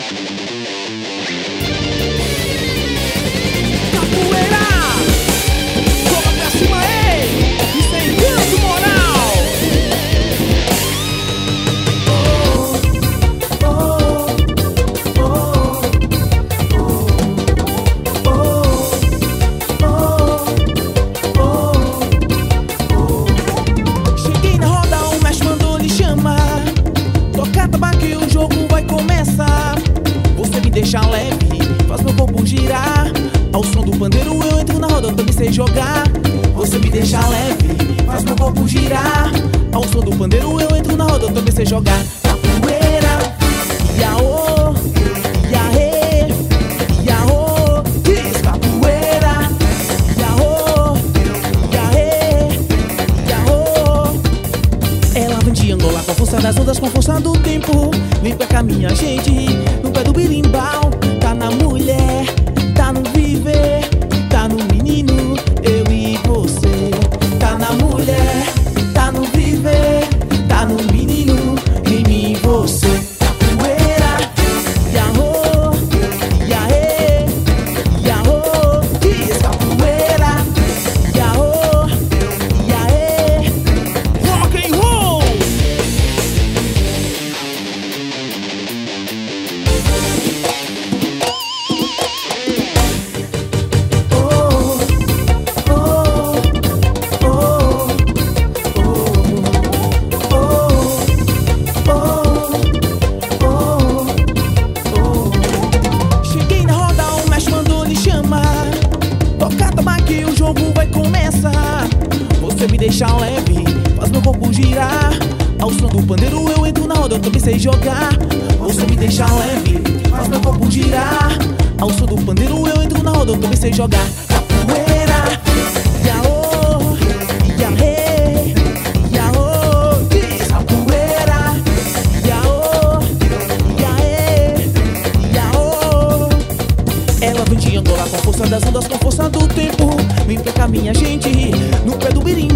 Deixa leve, faz meu corpo girar. Ao som do pandeiro eu entro na roda, eu também sei jogar. Você me deixa leve, faz meu corpo girar. Ao som do pandeiro eu entro na roda, eu também sei jogar. Capoeira, iaô, iaê, iaô. Diz capoeira, iaô, iaê, iaô. Ela vem de Angola com a força das ondas, com a força do tempo. Vem pra cá minha gente, no pé do birimbau. Tá na mulher, tá no viver, tá no menino, eu e você. Tá na mulher, tá no viver, tá no menino, em mim e você. Capoeira, iaô, iaê, iaô. Diz capoeira, iaô, iaê. Rock and roll! Que o jogo vai começar. Você me deixa leve, faz meu corpo girar. Ao som do pandeiro eu entro na roda, eu também sei jogar. Você me deixa leve, faz meu corpo girar. Ao som do pandeiro eu entro na roda, eu também sei jogar. Capoeira, iaô, iaê, iaô. Diz capoeira, iaô, iaê, iaô. Ela vem de Angola com a força das ondas, com a força do tempo. Vem pra cá minha gente, no pé do birim.